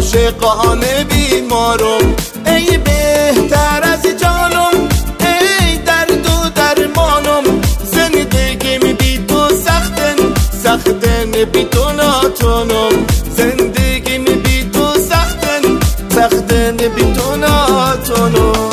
عاشقانه بیمارم، ای بهتر از جانم، ای درد و درمانم. زندگیم بی تو سختن، سختن بی تو ناتونم. زندگیم بی تو سختن، سختن بی تو ناتونم.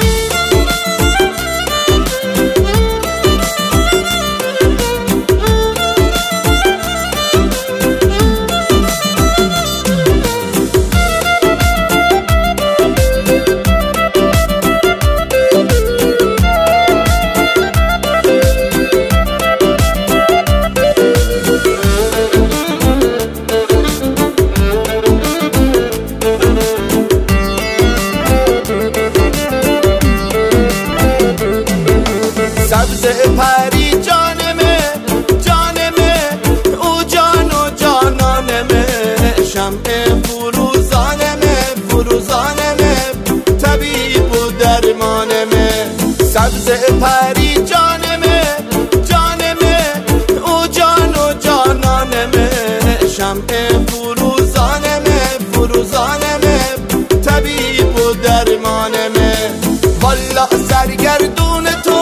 سبز پری جانمه، جانمه، او جان و جانانمه. شمع فروزانمه، فروزانمه، طبیب و درمانمه. سبز پری جانمه، جانمه، او جان و جانانمه. شمع فروزانمه، فروزانمه، طبیب و درمانمه. والا سرگردون تو،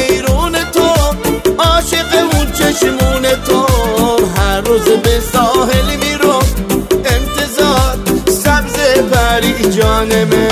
چشمون تو، هر روز به ساحل میرم انتظار سبز پری جانمه.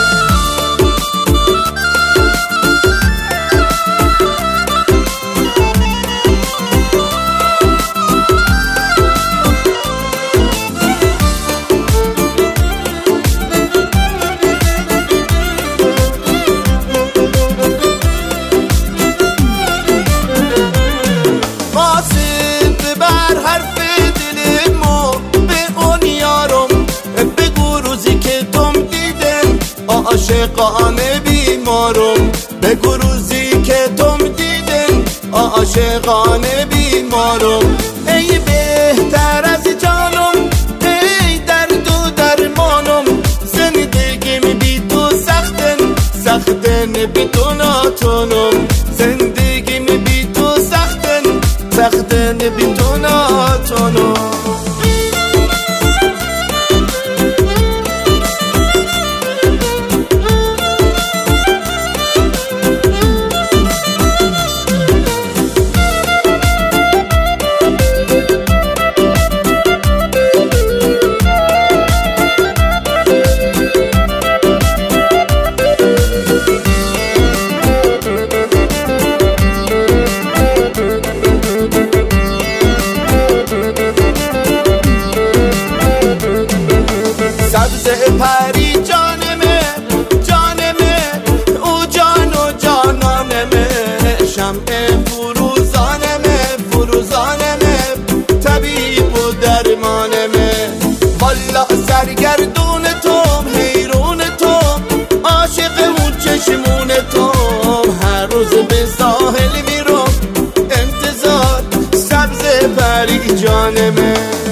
عاشقانه بیمارم، بگو روزی که تم دیدن. عاشقانه بیمارم، ای بهتر از جانم، ای درد و درمانم. زندگیم بی تو سختن، سختن بی تو ناتونم. زندگیم بی تو سختن، سختن بی تو ناتونم. سبز پری جانمه، جانمه، او جان و جانانمه. شمع فروزانمه، فروزانمه، طبیب و درمانمه. والا سرگردون تو، حیرون تو، عاشق اون چشمون تو، هر روز به ساحل میرم انتظار سبز پری جانمه.